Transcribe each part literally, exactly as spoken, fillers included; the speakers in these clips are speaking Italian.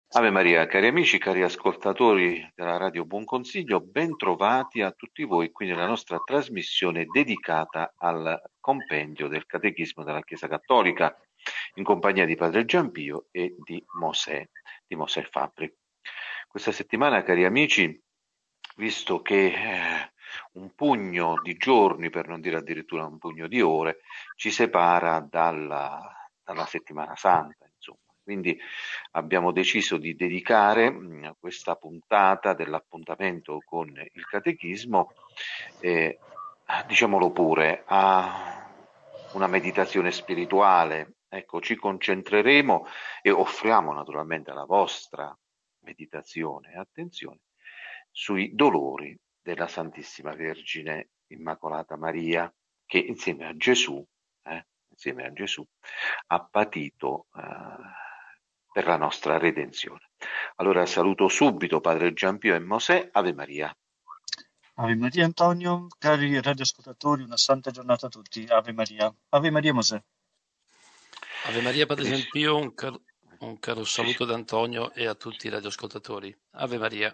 Ave Maria, cari amici, cari ascoltatori della Radio Buon Consiglio, ben trovati a tutti voi qui nella nostra trasmissione dedicata al compendio del Catechismo della Chiesa Cattolica, in compagnia di Padre Giampio e di Mosè, di Mosè Fabbri. Questa settimana, cari amici, visto che eh, un pugno di giorni, per non dire addirittura un pugno di ore, ci separa dalla, dalla Settimana Santa, insomma. Quindi abbiamo deciso di dedicare mh, questa puntata dell'appuntamento con il Catechismo, eh, diciamolo pure, a una meditazione spirituale. Ecco, ci concentreremo e offriamo naturalmente alla vostra meditazione e attenzione sui dolori della Santissima Vergine Immacolata Maria, che insieme a Gesù, eh, insieme a Gesù, ha patito eh, per la nostra redenzione. Allora saluto subito Padre Giampio e Mosè. Ave Maria. Ave Maria Antonio, cari radioascoltatori, una santa giornata a tutti. Ave Maria. Ave Maria Mosè. Ave Maria Padre Benissimo. Giampio, un, car- un caro Sì, sì. saluto da Antonio e a tutti i radioascoltatori. Ave Maria.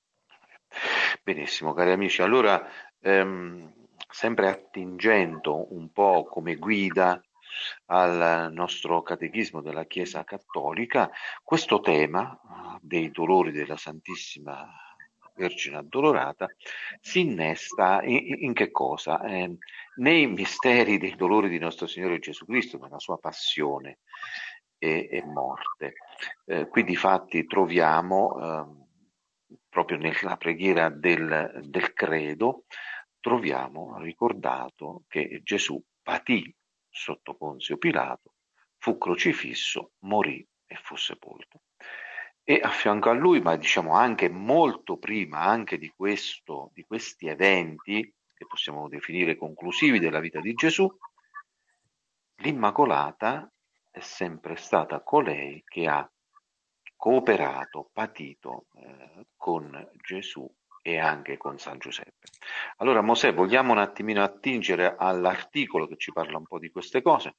Benissimo, cari amici. Allora, ehm, sempre attingendo un po' come guida al nostro catechismo della Chiesa Cattolica, questo tema eh, dei dolori della Santissima Vergine Addolorata si innesta in, in che cosa? Eh, nei misteri dei dolori di nostro Signore Gesù Cristo, nella sua passione e, e morte. Eh, qui di fatti troviamo eh, proprio nella preghiera del, del credo, troviamo ricordato che Gesù patì sotto Ponzio Pilato, fu crocifisso, morì e fu sepolto. E a fianco a lui, ma diciamo anche molto prima anche di, questo, di questi eventi, che possiamo definire conclusivi della vita di Gesù, l'Immacolata è sempre stata colei che ha cooperato, patito eh, con Gesù e anche con San Giuseppe. Allora, Mosè, vogliamo un attimino attingere all'articolo che ci parla un po' di queste cose?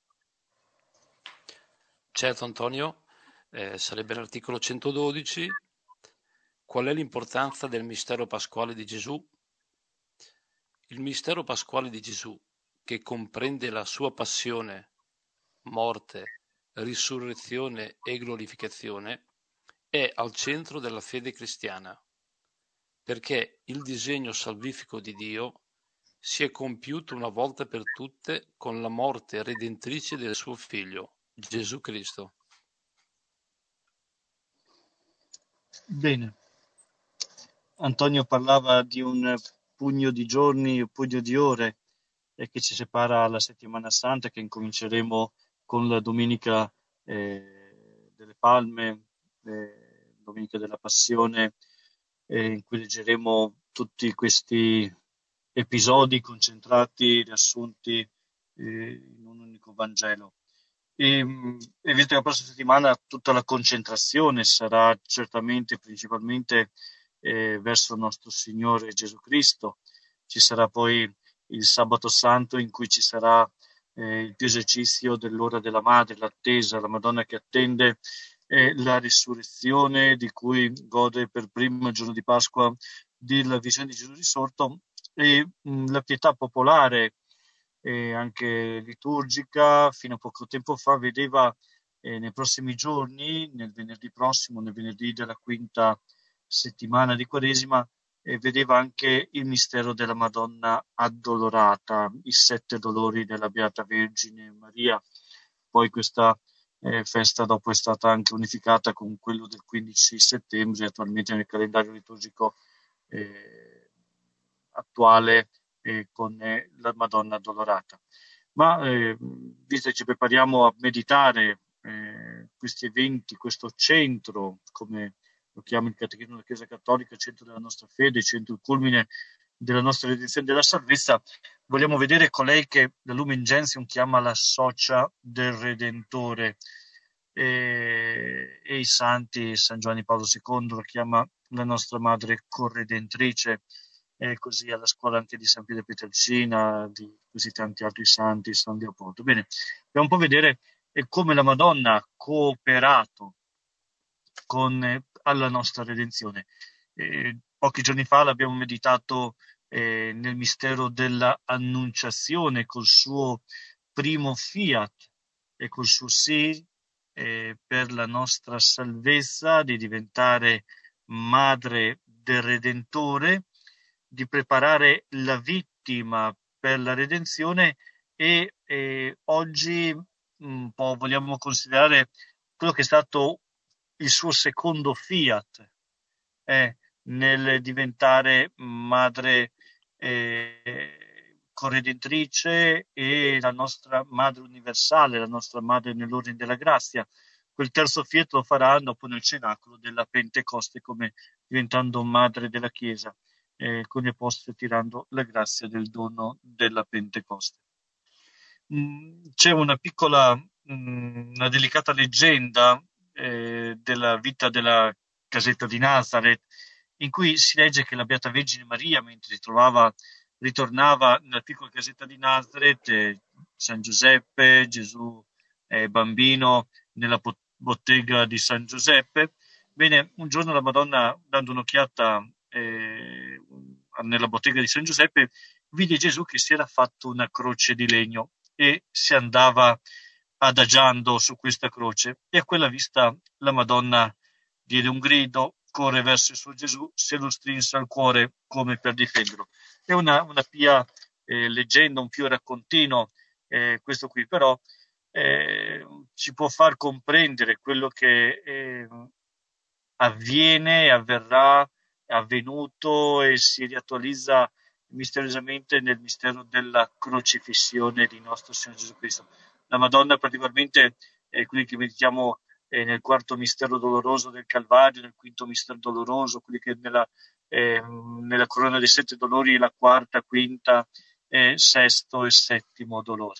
Certo Antonio, eh, sarebbe l'articolo centododici. Qual è l'importanza del mistero pasquale di Gesù? Il mistero pasquale di Gesù, che comprende la sua passione, morte, risurrezione e glorificazione, è al centro della fede cristiana, perché il disegno salvifico di Dio si è compiuto una volta per tutte con la morte redentrice del suo Figlio, Gesù Cristo. Bene. Antonio parlava di un pugno di giorni, un pugno di ore eh, che ci separa alla Settimana Santa, che incominceremo con la Domenica eh, delle Palme, eh, Domenica della Passione, eh, in cui leggeremo tutti questi episodi concentrati, riassunti eh, in un unico Vangelo. E, e visto che la prossima settimana tutta la concentrazione sarà certamente principalmente eh, verso il nostro Signore Gesù Cristo, ci sarà poi il Sabato Santo in cui ci sarà eh, il più esercizio dell'ora della Madre, l'attesa, la Madonna che attende eh, la risurrezione di cui gode per primo il giorno di Pasqua della visione di Gesù risorto e mh, la pietà popolare e anche liturgica fino a poco tempo fa vedeva eh, nei prossimi giorni, nel venerdì prossimo, nel venerdì della quinta settimana di Quaresima, eh, vedeva anche il mistero della Madonna addolorata, i sette dolori della Beata Vergine Maria. Poi questa eh, festa dopo è stata anche unificata con quello del quindici settembre, attualmente nel calendario liturgico eh, attuale eh, con eh, la Madonna Addolorata. Ma eh, visto che ci prepariamo a meditare eh, questi eventi, questo centro, come lo chiama il Catechismo della Chiesa Cattolica, centro della nostra fede, centro il culmine della nostra redenzione e della salvezza, vogliamo vedere colei che la Lumen Gentium chiama la socia del Redentore e, e i santi, San Giovanni Paolo secondo lo chiama la nostra madre corredentrice, e così alla scuola anche di San Pietro Pietrelcina, di così tanti altri santi, San Leopoldo. Bene, dobbiamo un po' vedere come la Madonna ha cooperato con, eh, alla nostra redenzione. Eh, pochi giorni fa l'abbiamo meditato eh, nel mistero della Annunciazione col suo primo fiat e col suo sì eh, per la nostra salvezza, di diventare madre del Redentore, di preparare la vittima per la redenzione e eh, oggi un po' vogliamo considerare quello che è stato il suo secondo fiat eh, nel diventare madre eh, corredentrice e la nostra madre universale, la nostra madre nell'ordine della grazia. Quel terzo fiat lo farà dopo nel cenacolo della Pentecoste, come diventando madre della Chiesa, eh, con gli apostoli tirando la grazia del dono della Pentecoste. Mm, c'è una piccola, mm, una delicata leggenda eh, della vita della casetta di Nazareth, in cui si legge che la Beata Vergine Maria, mentre si trovava, ritornava nella piccola casetta di Nazareth, eh, San Giuseppe, Gesù eh, bambino nella bottega di San Giuseppe. Bene, un giorno la Madonna, dando un'occhiata eh, nella bottega di San Giuseppe, vide Gesù che si era fatto una croce di legno e si andava adagiando su questa croce, e a quella vista la Madonna diede un grido, corre verso il suo Gesù, se lo strinse al cuore come per difenderlo. È una, una pia eh, leggenda, un pio raccontino, eh, questo qui, però eh, ci può far comprendere quello che eh, avviene, avverrà, è avvenuto e si riattualizza misteriosamente nel mistero della crocifissione di nostro Signore Gesù Cristo. La Madonna particolarmente è quelli che meditiamo eh, nel quarto mistero doloroso del Calvario, nel quinto mistero doloroso, quelli che nella, eh, nella corona dei sette dolori, la quarta, quinta, eh, sesto e settimo dolore.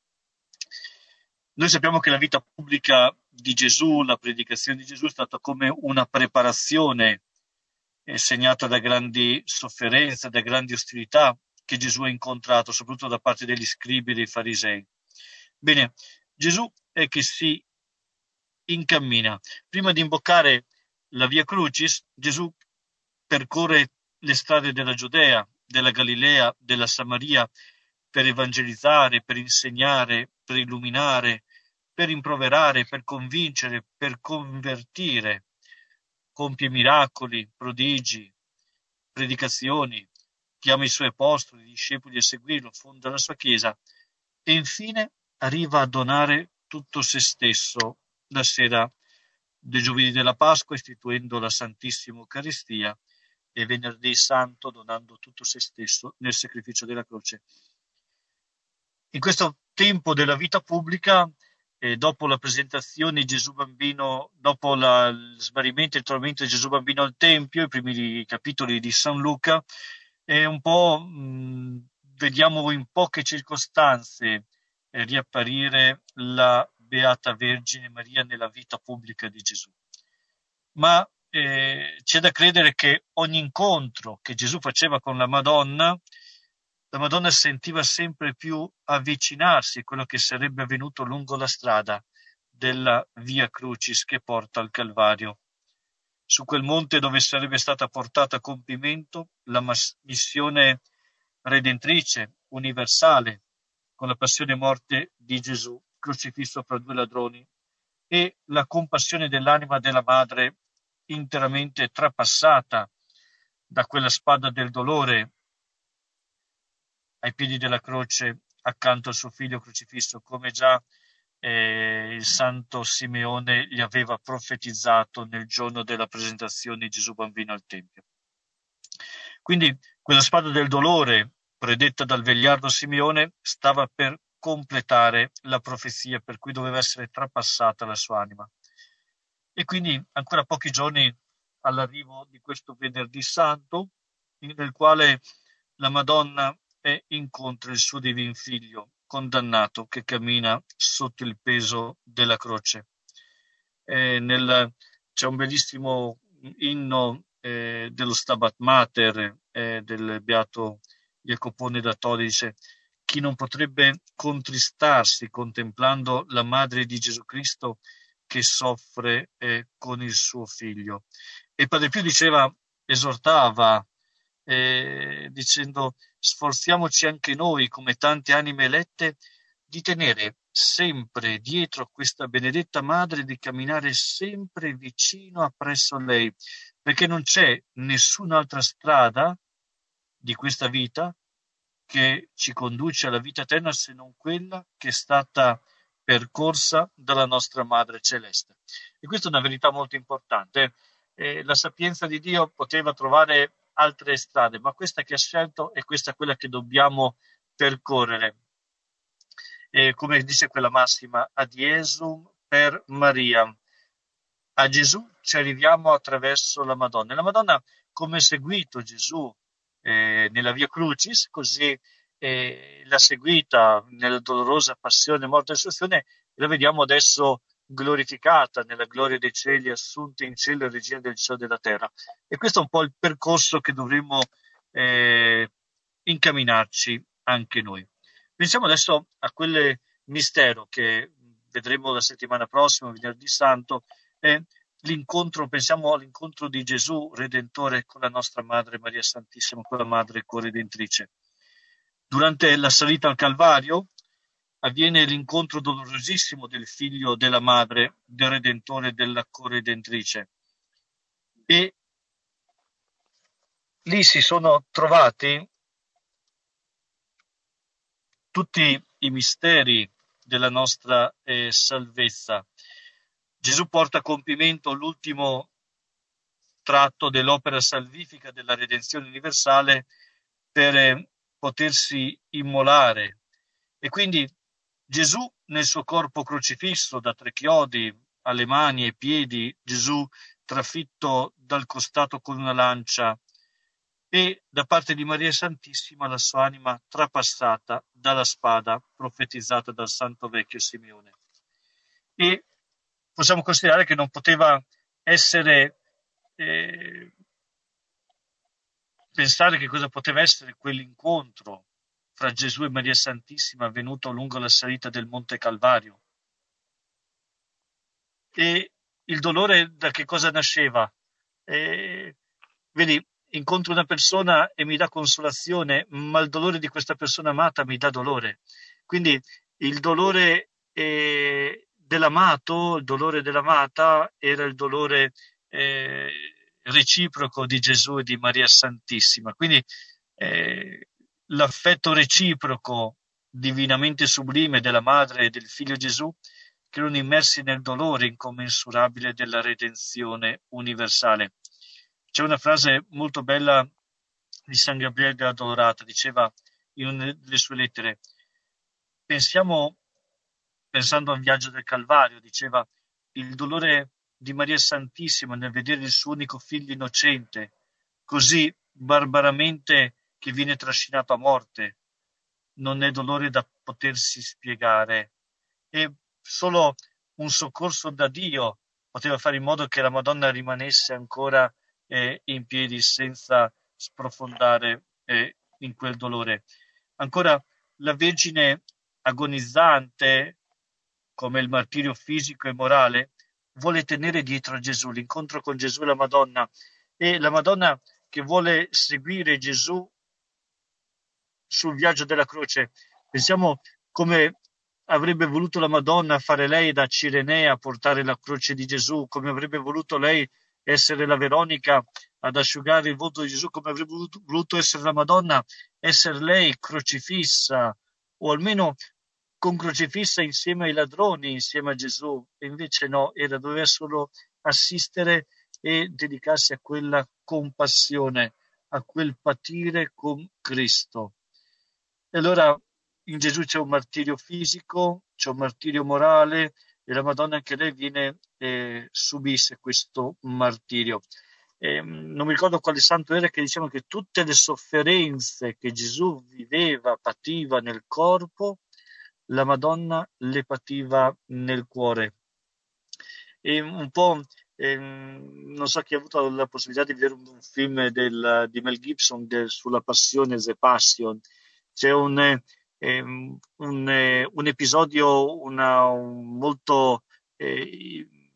Noi sappiamo che la vita pubblica di Gesù, la predicazione di Gesù è stata come una preparazione eh, segnata da grandi sofferenze, da grandi ostilità che Gesù ha incontrato, soprattutto da parte degli scribi e dei farisei. Bene, Gesù è che si incammina. Prima di imboccare la Via Crucis, Gesù percorre le strade della Giudea, della Galilea, della Samaria, per evangelizzare, per insegnare, per illuminare, per rimproverare, per convincere, per convertire. Compie miracoli, prodigi, predicazioni, chiama i suoi apostoli, i discepoli a seguirlo, fonda la sua Chiesa e infine arriva a donare tutto se stesso la sera del giovedì della Pasqua, istituendo la Santissima Eucaristia, e venerdì Santo donando tutto se stesso nel sacrificio della croce. In questo tempo della vita pubblica, eh, dopo la presentazione di Gesù Bambino, dopo la, il smarrimento e il trovamento di Gesù Bambino al Tempio, i primi capitoli di San Luca, è un po' mh, vediamo in poche circostanze eh, riapparire la Beata Vergine Maria nella vita pubblica di Gesù. Ma eh, c'è da credere che ogni incontro che Gesù faceva con la Madonna, la Madonna sentiva sempre più avvicinarsi a quello che sarebbe avvenuto lungo la strada della Via Crucis che porta al Calvario. Su quel monte dove sarebbe stata portata a compimento la missione redentrice, universale, con la passione e morte di Gesù, crocifisso fra due ladroni, e la compassione dell'anima della madre interamente trapassata da quella spada del dolore ai piedi della croce accanto al suo figlio crocifisso, come già eh, il santo Simeone gli aveva profetizzato nel giorno della presentazione di Gesù bambino al Tempio. Quindi quella spada del dolore predetta dal vegliardo Simeone stava per completare la profezia per cui doveva essere trapassata la sua anima. E quindi ancora pochi giorni all'arrivo di questo venerdì santo, nel quale la Madonna è incontra il suo divin figlio condannato che cammina sotto il peso della croce. E nel, c'è un bellissimo inno eh, dello Stabat Mater eh, del beato Jacopone da Todi, dice: chi non potrebbe contristarsi contemplando la madre di Gesù Cristo che soffre eh, con il suo figlio. E Padre Pio diceva, esortava, eh, dicendo: sforziamoci anche noi, come tante anime elette, di tenere sempre dietro questa benedetta madre, di camminare sempre vicino appresso a lei, perché non c'è nessun'altra strada di questa vita che ci conduce alla vita eterna se non quella che è stata percorsa dalla nostra Madre Celeste. E questa è una verità molto importante. Eh, la sapienza di Dio poteva trovare altre strade, ma questa che ha scelto è questa quella che dobbiamo percorrere. E come dice quella massima, ad Iesum per Maria. A Gesù ci arriviamo attraverso la Madonna. E la Madonna, come ha seguito Gesù eh, nella Via Crucis, così eh, l'ha seguita nella dolorosa passione, morte e resurrezione, e la vediamo adesso glorificata nella gloria dei cieli, assunta in cielo, regina del cielo e della terra. E questo è un po' il percorso che dovremmo eh, incamminarci anche noi. Pensiamo adesso a quel mistero che vedremo la settimana prossima, venerdì santo, è l'incontro, pensiamo all'incontro di Gesù Redentore con la nostra Madre Maria Santissima, con la Madre Corredentrice. Durante la salita al Calvario avviene l'incontro dolorosissimo del figlio della Madre, del Redentore e della Corredentrice. E lì si sono trovati tutti i misteri della nostra eh, salvezza. Gesù porta a compimento l'ultimo tratto dell'opera salvifica della redenzione universale per eh, potersi immolare. E quindi Gesù nel suo corpo crocifisso da tre chiodi alle mani e ai piedi, Gesù trafitto dal costato con una lancia, e da parte di Maria Santissima la sua anima trapassata dalla spada profetizzata dal Santo Vecchio Simeone. E possiamo considerare che non poteva essere eh, pensare che cosa poteva essere quell'incontro fra Gesù e Maria Santissima avvenuto lungo la salita del Monte Calvario. E il dolore da che cosa nasceva? E, vedi, incontro una persona e mi dà consolazione, ma il dolore di questa persona amata mi dà dolore. Quindi il dolore eh, dell'amato, il dolore dell'amata era il dolore eh, reciproco di Gesù e di Maria Santissima. Quindi eh, l'affetto reciproco divinamente sublime della madre e del figlio Gesù, che erano immersi nel dolore incommensurabile della redenzione universale. C'è una frase molto bella di San Gabriele della Dolorata, diceva in una delle sue lettere: pensiamo, pensando al viaggio del Calvario, diceva, il dolore di Maria Santissima nel vedere il suo unico figlio innocente così barbaramente che viene trascinato a morte non è dolore da potersi spiegare, e solo un soccorso da Dio poteva fare in modo che la Madonna rimanesse ancora eh, in piedi senza sprofondare eh, in quel dolore. Ancora la Vergine agonizzante, come il martirio fisico e morale, vuole tenere dietro a Gesù, l'incontro con Gesù e la Madonna, e la Madonna che vuole seguire Gesù sul viaggio della croce. Pensiamo come avrebbe voluto la Madonna fare lei da Cirenea a portare la croce di Gesù, come avrebbe voluto lei essere la Veronica ad asciugare il volto di Gesù, come avrebbe voluto, voluto essere la Madonna, essere lei crocifissa, o almeno con crocifissa insieme ai ladroni, insieme a Gesù. E invece no, era, doveva solo assistere e dedicarsi a quella compassione, a quel patire con Cristo. E allora in Gesù c'è un martirio fisico, c'è un martirio morale, e la Madonna anche lei viene eh, subisse questo martirio. Eh, non mi ricordo quale santo era che diceva che tutte le sofferenze che Gesù viveva, pativa nel corpo, la Madonna le pativa nel cuore. E un po', eh, non so chi ha avuto la possibilità di vedere un, un film del, di Mel Gibson del, sulla passione, The Passion. C'è un, eh, un, eh, un episodio una, un molto eh,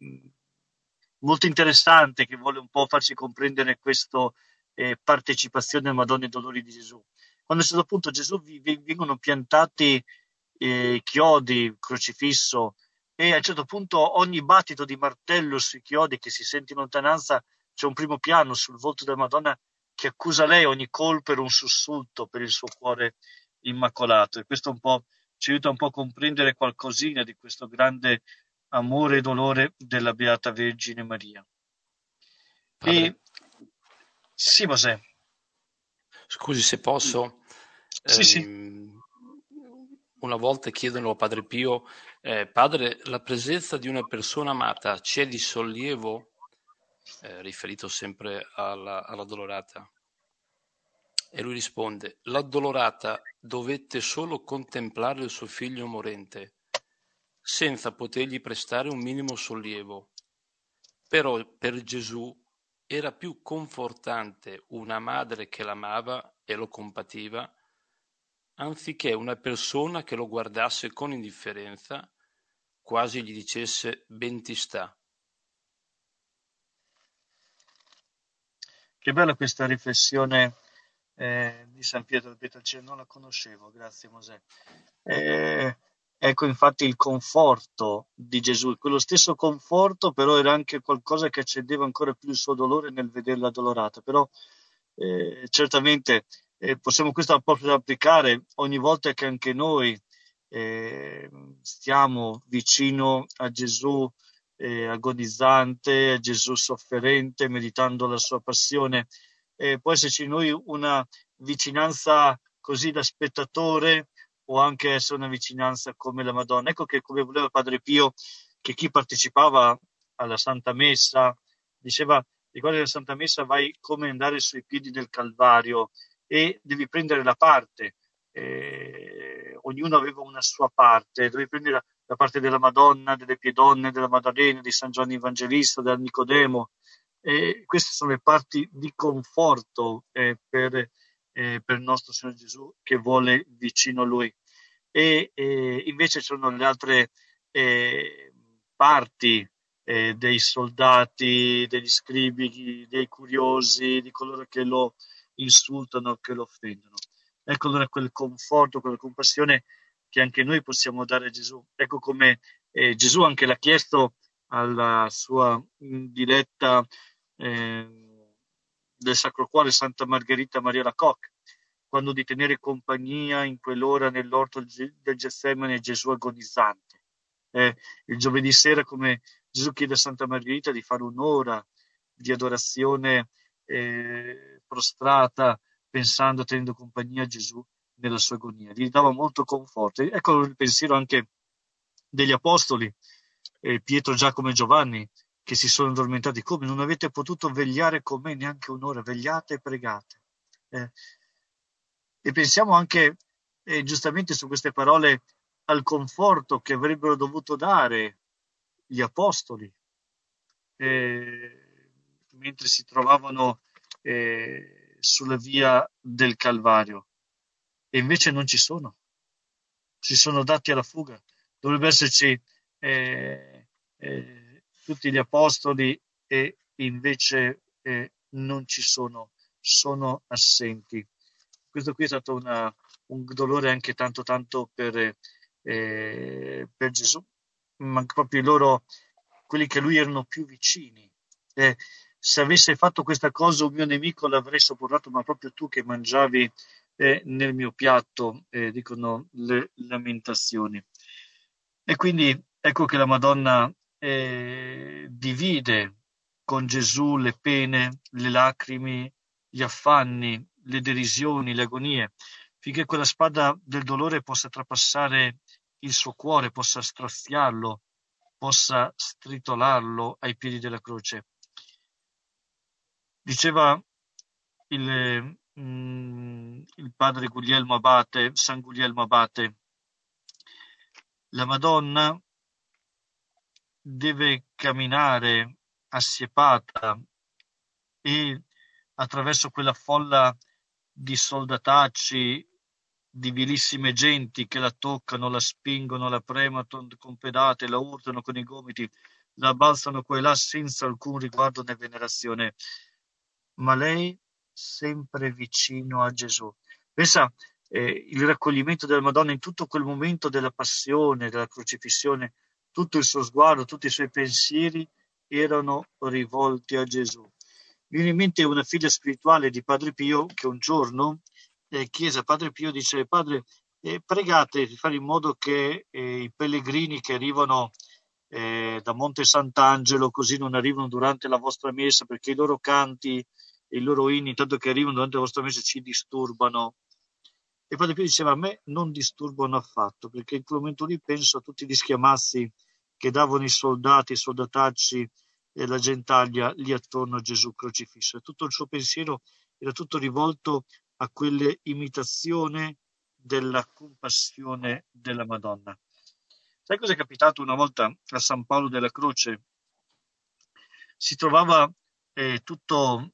molto interessante, che vuole un po' farci comprendere questa eh, partecipazione alla Madonna e ai dolori di Gesù. Quando a un certo punto Gesù vi, vi, vengono piantati eh, chiodi, crocifisso, e a un certo punto ogni battito di martello sui chiodi che si sente in lontananza, c'è un primo piano sul volto della Madonna che accusa lei, ogni colpo era un sussulto per il suo cuore immacolato, e questo un po' ci aiuta un po' a comprendere qualcosina di questo grande amore e dolore della Beata Vergine Maria. Padre, E sì, Mosè. scusi se posso, Sì, sì. ehm, una volta chiedono a Padre Pio, eh, Padre, la presenza di una persona amata c'è di sollievo? Eh, riferito sempre alla, alla Dolorata. E lui risponde, l'addolorata dovette solo contemplare il suo figlio morente, senza potergli prestare un minimo sollievo. Però per Gesù era più confortante una madre che l'amava e lo compativa, anziché una persona che lo guardasse con indifferenza, quasi gli dicesse ben ti sta. Che bella questa riflessione eh, di San Pietro del Pietrelcina, non la conoscevo, grazie Mosè. Eh, ecco infatti il conforto di Gesù, quello stesso conforto però era anche qualcosa che accendeva ancora più il suo dolore nel vederla addolorata, però eh, certamente eh, possiamo questo proprio applicare ogni volta che anche noi eh, stiamo vicino a Gesù eh, agonizzante, a Gesù sofferente, meditando la sua passione. Eh, può esserci in noi una vicinanza così da spettatore, o anche essere una vicinanza come la Madonna. Ecco che, come voleva Padre Pio, che chi partecipava alla Santa Messa diceva: ricordi la Santa Messa, vai come andare sui piedi del Calvario e devi prendere la parte. Eh, ognuno aveva una sua parte, dovevi prendere la, la parte della Madonna, delle Piedonne, della Maddalena, di San Giovanni Evangelista, del Nicodemo. E queste sono le parti di conforto eh, per, eh, per il nostro Signore Gesù, che vuole vicino a Lui. E eh, invece ci sono le altre eh, parti eh, dei soldati, degli scribi, dei curiosi, di coloro che lo insultano, che lo offendono. Ecco allora quel conforto, quella compassione che anche noi possiamo dare a Gesù. Ecco come eh, Gesù anche l'ha chiesto alla sua diretta eh, del Sacro Cuore Santa Margherita Maria Lacoque, quando di tenere compagnia in quell'ora nell'orto del Getsemane Gesù agonizzante. Eh, il giovedì sera, come Gesù chiede a Santa Margherita di fare un'ora di adorazione eh, prostrata, pensando, tenendo compagnia a Gesù nella sua agonia. Gli dava molto conforto. Ecco il pensiero anche degli apostoli, eh, Pietro, Giacomo e Giovanni, che si sono addormentati. Come? Non avete potuto vegliare con me neanche un'ora, vegliate e pregate. Eh, e pensiamo anche, eh, giustamente su queste parole, al conforto che avrebbero dovuto dare gli apostoli eh, mentre si trovavano eh, sulla via del Calvario, e invece non ci sono, si sono dati alla fuga. Dovrebbe esserci eh, eh, tutti gli apostoli, e invece eh, non ci sono, sono assenti. Questo qui è stato una, un dolore anche tanto tanto per, eh, per Gesù, ma proprio loro, quelli che lui erano più vicini. Eh, se avesse fatto questa cosa un mio nemico l'avrei sopportato, ma proprio tu che mangiavi eh, nel mio piatto, eh, dicono le lamentazioni. E quindi ecco che la Madonna eh, divide con Gesù le pene, le lacrime, gli affanni, le derisioni, le agonie, finché quella spada del dolore possa trapassare il suo cuore, possa straziarlo, possa stritolarlo ai piedi della croce. Diceva il, mm, il padre Guglielmo Abate, San Guglielmo Abate, la Madonna deve camminare assiepata e attraverso quella folla di soldatacci, di vilissime genti che la toccano, la spingono, la premono con pedate, la urtano con i gomiti, la balzano qua e là senza alcun riguardo né venerazione, ma lei sempre vicino a Gesù. Pensa, eh, il raccoglimento della Madonna in tutto quel momento della passione, della crocifissione, tutto il suo sguardo, tutti i suoi pensieri erano rivolti a Gesù. Mi viene in mente una figlia spirituale di Padre Pio che un giorno eh, chiese a Padre Pio, dice: Padre, eh, pregate di fare in modo che eh, i pellegrini che arrivano eh, da Monte Sant'Angelo così non arrivano durante la vostra messa, perché i loro canti e i loro inni, intanto che arrivano durante la vostra messa, ci disturbano. E Padre Pio diceva: a me non disturbano affatto, perché in quel momento lì penso a tutti gli schiamazzi che davano i soldati, i soldatacci e la gentaglia lì attorno a Gesù crocifisso. E tutto il suo pensiero era tutto rivolto a quell'imitazione della compassione della Madonna. Sai cosa è capitato una volta a San Paolo della Croce? Si trovava eh, tutto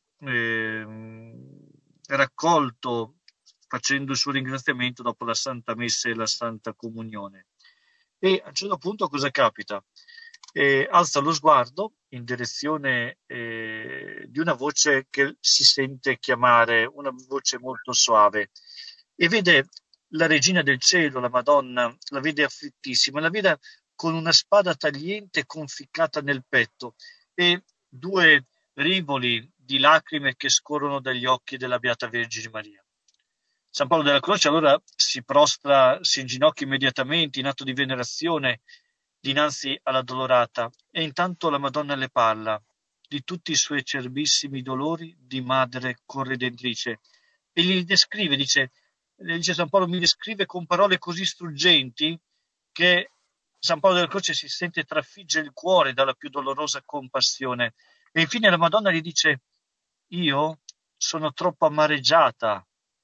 eh, raccolto facendo il suo ringraziamento dopo la Santa Messa e la Santa Comunione. E a un certo punto cosa capita? Eh, alza lo sguardo in direzione eh, di una voce che si sente chiamare, una voce molto suave, e vede la Regina del Cielo, la Madonna, la vede afflittissima, la vede con una spada tagliente conficcata nel petto e due rivoli di lacrime che scorrono dagli occhi della Beata Vergine Maria. San Paolo della Croce allora si prostra, si inginocchia immediatamente in atto di venerazione dinanzi alla Dolorata, e intanto la Madonna le parla di tutti i suoi acerbissimi dolori di madre corredentrice e gli descrive, dice, dice San Paolo, mi descrive con parole così struggenti che San Paolo della Croce si sente trafigge il cuore dalla più dolorosa compassione. E infine la Madonna gli dice: io sono troppo amareggiata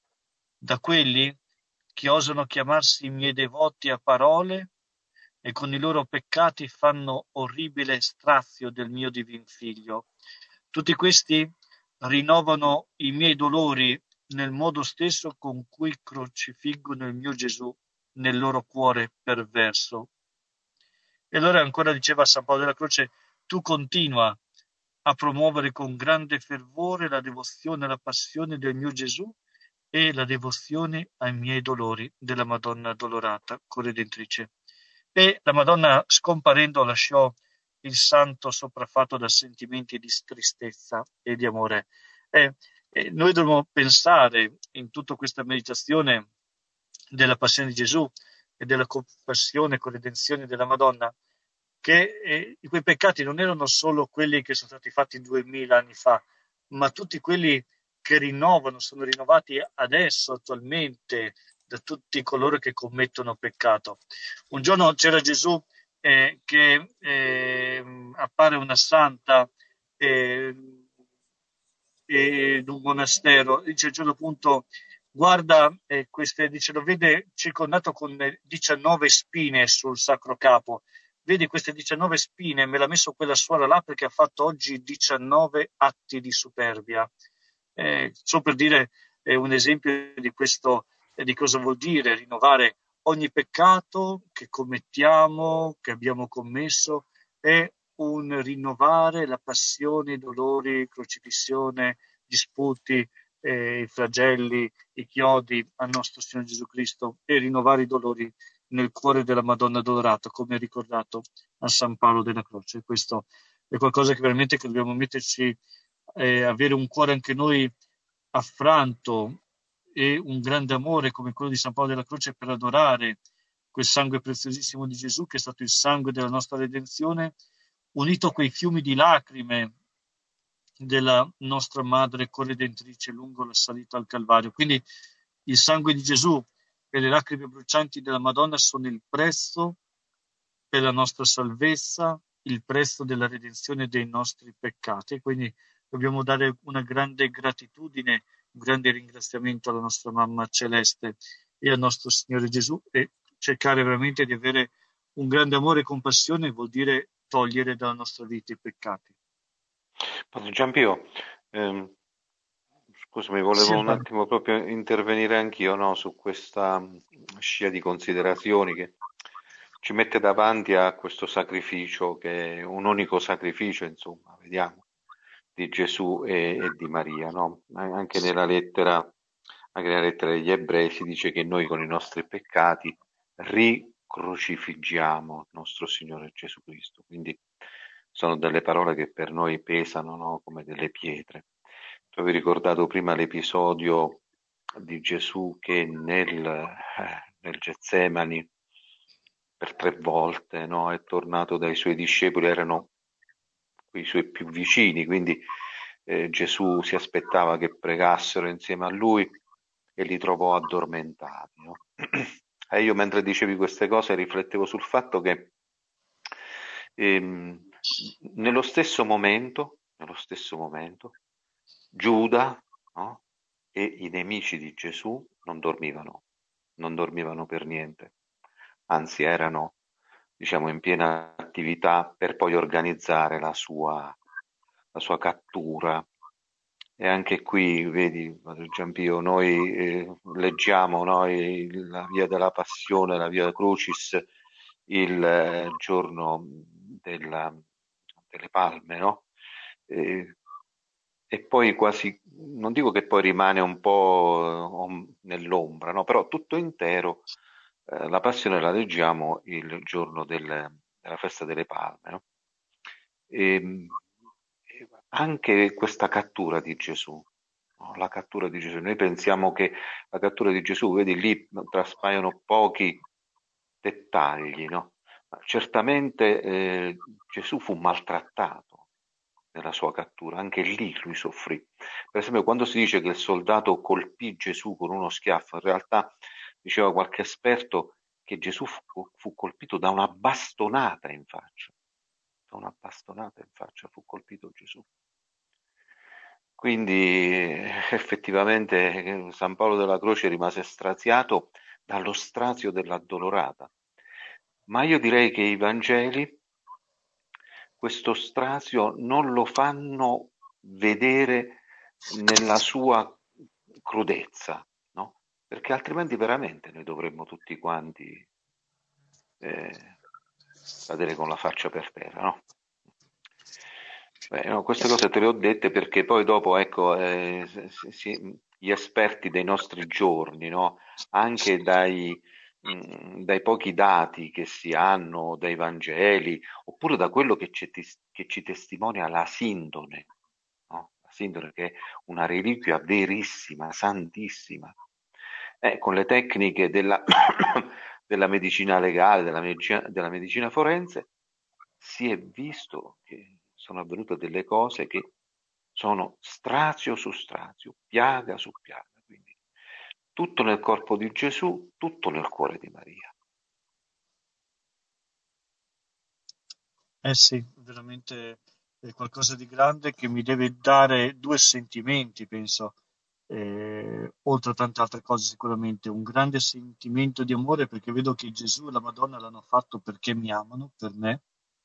da quelli che osano chiamarsi miei devoti a parole e con i loro peccati fanno orribile strazio del mio divin figlio. Tutti questi rinnovano i miei dolori nel modo stesso con cui crocifiggono il mio Gesù nel loro cuore perverso. E allora ancora diceva San Paolo della Croce: tu continua a promuovere con grande fervore la devozione alla passione del mio Gesù e la devozione ai miei dolori della Madonna Dolorata, corredentrice. E la Madonna, scomparendo, lasciò il santo sopraffatto da sentimenti di tristezza e di amore. E, e noi dobbiamo pensare in tutta questa meditazione della passione di Gesù e della compassione con redenzione della Madonna, che eh, quei peccati non erano solo quelli che sono stati fatti duemila anni fa, ma tutti quelli che rinnovano, sono rinnovati adesso, attualmente, da tutti coloro che commettono peccato. Un giorno c'era Gesù eh, che eh, appare una santa eh, in un monastero, dice a un certo punto: guarda, eh, queste, dice, lo vede circondato con diciannove spine sul sacro capo. Vedi queste diciannove spine? Me l'ha messo quella suora là perché ha fatto oggi diciannove atti di superbia. Eh, solo per dire eh, un esempio di questo, eh, di cosa vuol dire rinnovare ogni peccato che commettiamo, che abbiamo commesso, è un rinnovare la passione, i dolori, crocifissione, gli sputi, eh, i flagelli, i chiodi al nostro Signore Gesù Cristo, e rinnovare i dolori nel cuore della Madonna Dolorata, come ricordato a San Paolo della Croce. Questo è qualcosa che veramente che dobbiamo metterci, eh, avere un cuore anche noi affranto e un grande amore come quello di San Paolo della Croce per adorare quel sangue preziosissimo di Gesù, che è stato il sangue della nostra redenzione, unito a quei fiumi di lacrime della nostra madre corredentrice lungo la salita al Calvario. Quindi il sangue di Gesù e le lacrime brucianti della Madonna sono il prezzo per la nostra salvezza, il prezzo della redenzione dei nostri peccati. Quindi dobbiamo dare una grande gratitudine, un grande ringraziamento alla nostra Mamma Celeste e al nostro Signore Gesù, e cercare veramente di avere un grande amore e compassione vuol dire togliere dalla nostra vita i peccati. Padre Giampio, ehm, scusami, volevo Sì, un attimo proprio intervenire anch'io, no, su questa scia di considerazioni che ci mette davanti a questo sacrificio, che è un unico sacrificio, insomma, vediamo, di Gesù e, e di Maria, no? Anche nella lettera, anche nella lettera degli Ebrei si dice che noi con i nostri peccati ricrucifiggiamo il nostro Signore Gesù Cristo. Quindi sono delle parole che per noi pesano, no? Come delle pietre. Tu avevi ricordato prima l'episodio di Gesù che nel, eh, nel Getsemani per tre volte, no? È tornato dai suoi discepoli, erano i suoi più vicini, quindi eh, Gesù si aspettava che pregassero insieme a lui e li trovò addormentati, no? E io mentre dicevi queste cose riflettevo sul fatto che ehm, nello stesso momento, nello stesso momento, Giuda, no? E i nemici di Gesù non dormivano, non dormivano per niente, anzi erano, diciamo, in piena attività per poi organizzare la sua, la sua cattura. E anche qui, vedi, Padre Giampio, noi eh, leggiamo, no, il- la via della passione, la via Crucis, il eh, giorno della- delle palme, no? E, e poi quasi, non dico che poi rimane un po' eh, nell'ombra, no? Però tutto intero, eh, la passione la leggiamo il giorno del- della festa delle palme, no? E, e anche questa cattura di Gesù, no? La cattura di Gesù, noi pensiamo che la cattura di Gesù, vedi lì traspaiono pochi dettagli, no? Ma certamente eh, Gesù fu maltrattato nella sua cattura, anche lì lui soffrì. Per esempio, quando si dice che il soldato colpì Gesù con uno schiaffo, in realtà diceva qualche esperto che Gesù fu, fu colpito da una bastonata in faccia. Da una bastonata in faccia fu colpito Gesù. Quindi effettivamente San Paolo della Croce rimase straziato dallo strazio dell'addolorata. Ma io direi che i Vangeli questo strazio non lo fanno vedere nella sua crudezza, no? Perché altrimenti veramente noi dovremmo tutti quanti eh, cadere con la faccia per terra, no? Beh, no, queste cose te le ho dette perché poi dopo, ecco, eh, si- si- gli esperti dei nostri giorni, no? Anche dai, mh, dai pochi dati che si hanno dai Vangeli, oppure da quello che ci, che ci testimonia la sindone, no? La sindone che è una reliquia verissima, santissima, eh, con le tecniche della, della medicina legale, della medicina, della medicina forense, si è visto che sono avvenute delle cose che sono strazio su strazio, piaga su piaga, quindi tutto nel corpo di Gesù, tutto nel cuore di Maria. Eh sì, veramente è qualcosa di grande che mi deve dare due sentimenti, penso, eh, oltre a tante altre cose sicuramente, un grande sentimento di amore perché vedo che Gesù e la Madonna l'hanno fatto perché mi amano, per me,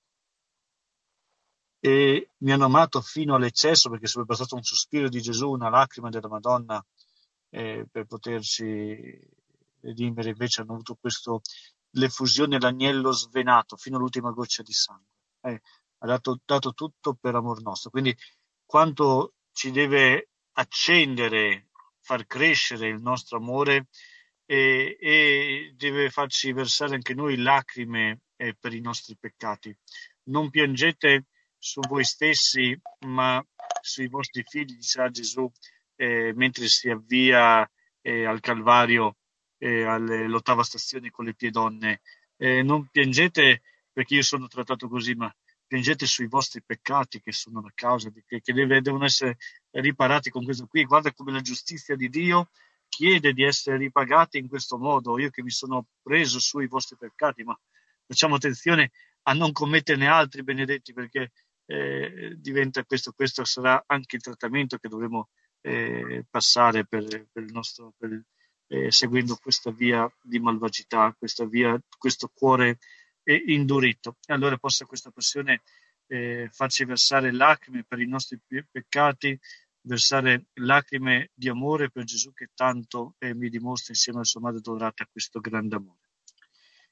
e mi hanno amato fino all'eccesso perché sarebbe bastato un sospiro di Gesù, una lacrima della Madonna eh, per poterci redimere, invece hanno avuto questo, l'effusione, l'agnello svenato fino all'ultima goccia di sangue. Eh, ha dato, dato tutto per amor nostro. Quindi quanto ci deve accendere, far crescere il nostro amore e, e deve farci versare anche noi lacrime eh, per i nostri peccati. Non piangete su voi stessi, ma sui vostri figli, dirà Gesù, eh, mentre si avvia eh, al Calvario, eh, all'ottava stazione con le pie donne. Eh, non piangete perché io sono trattato così, ma piangete sui vostri peccati che sono la causa, di, che, che deve, devono essere riparati con questo qui. Guarda come la giustizia di Dio chiede di essere ripagati in questo modo. Io che mi sono preso sui vostri peccati, ma facciamo attenzione a non commetterne altri, benedetti, perché eh, diventa questo, questo sarà anche il trattamento che dovremo eh, passare per, per il nostro, per, eh, seguendo questa via di malvagità, questa via, questo cuore eh, indurito. E allora possa questa passione eh, farci versare lacrime per i nostri peccati, versare lacrime di amore per Gesù che tanto eh, mi dimostra insieme alla sua madre adorata questo grande amore.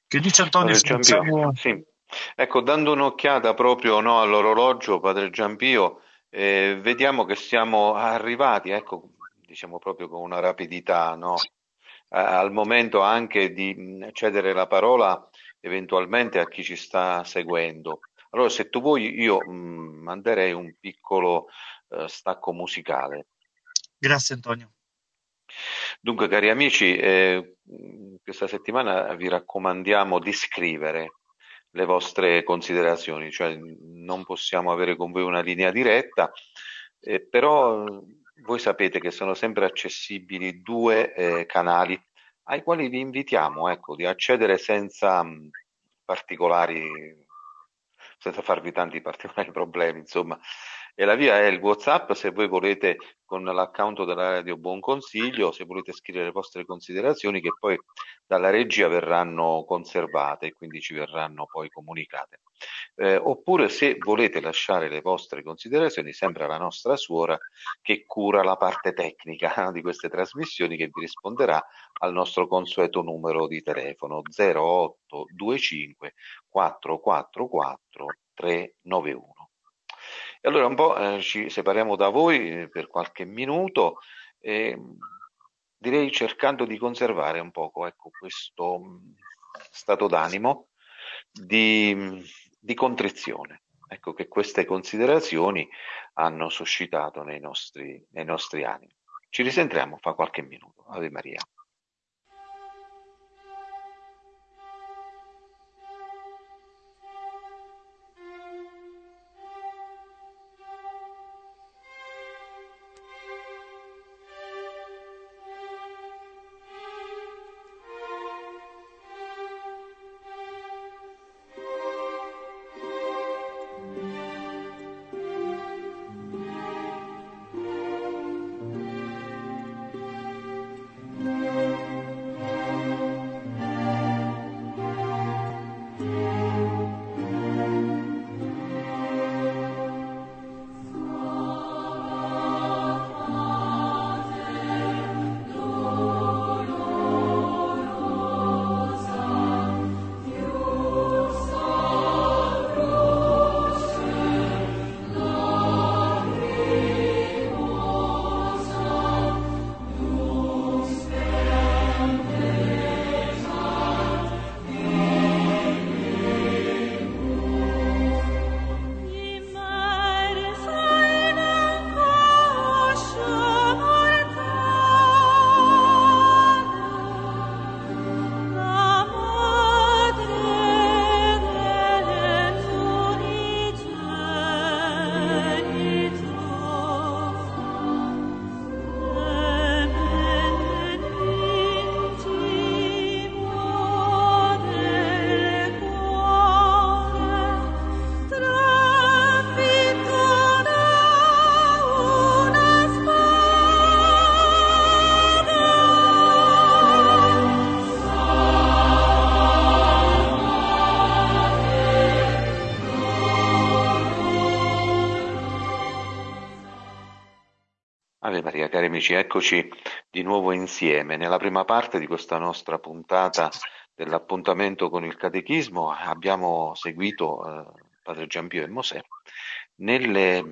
Che dice Antonio? Padre Se Giampio, iniziamo... sì. Ecco, dando un'occhiata proprio, no, all'orologio, Padre Giampio, eh, vediamo che siamo arrivati, ecco, diciamo proprio con una rapidità, no, a- al momento anche di mh, cedere la parola eventualmente a chi ci sta seguendo. Allora, se tu vuoi, io mh, manderei un piccolo eh, stacco musicale. Grazie Antonio. Dunque, cari amici, eh, questa settimana vi raccomandiamo di scrivere le vostre considerazioni, cioè non possiamo avere con voi una linea diretta, eh, però eh, voi sapete che sono sempre accessibili due eh, canali ai quali vi invitiamo, ecco, di accedere senza mh, particolari, senza farvi tanti particolari problemi, insomma. E la via è il WhatsApp, se voi volete con l'account della Radio Buon Consiglio, se volete scrivere le vostre considerazioni che poi dalla regia verranno conservate e quindi ci verranno poi comunicate. Eh, oppure se volete lasciare le vostre considerazioni sempre alla nostra suora che cura la parte tecnica di queste trasmissioni, che vi risponderà al nostro consueto numero di telefono zero otto due cinque quattro quattro quattro tre nove uno. E allora un po' eh, ci separiamo da voi eh, per qualche minuto, eh, direi cercando di conservare un poco, ecco, questo mh, stato d'animo di, mh, di contrizione. Ecco, che queste considerazioni hanno suscitato nei nostri, nei nostri animi. Ci risentiremo fra qualche minuto. Ave Maria. Ave Maria, cari amici, eccoci di nuovo insieme. Nella prima parte di questa nostra puntata dell'appuntamento con il Catechismo abbiamo seguito eh, Padre Giampio e Mosè nelle